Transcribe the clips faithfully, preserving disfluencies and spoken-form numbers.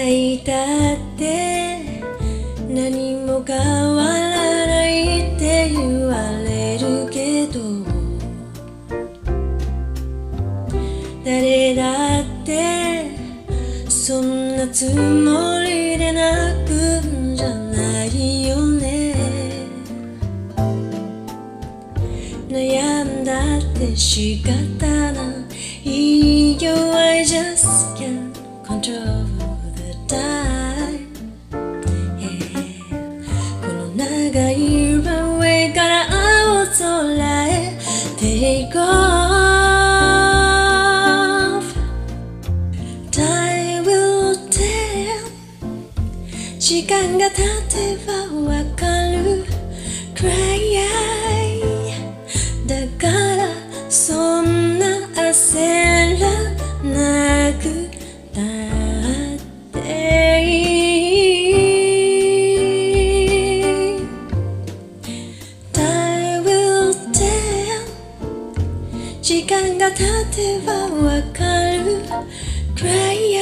泣いたって何も変わらないって言われるけど、誰だってそんなつもりで泣くんじゃないよね。悩んだって仕方ないよ。 I just can't control the time、yeah、 この長いランウェイから青空へ Take off。 Time will tell。 時間が経てばわかる。 Cry。 だからそんな焦らなくたっていい。 Time will tell。 時間が経てばわかる。 Cry。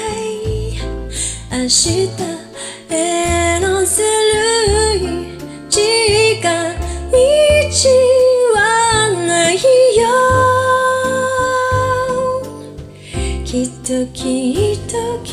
明日へのずるい時間道はないよ。きっときっとき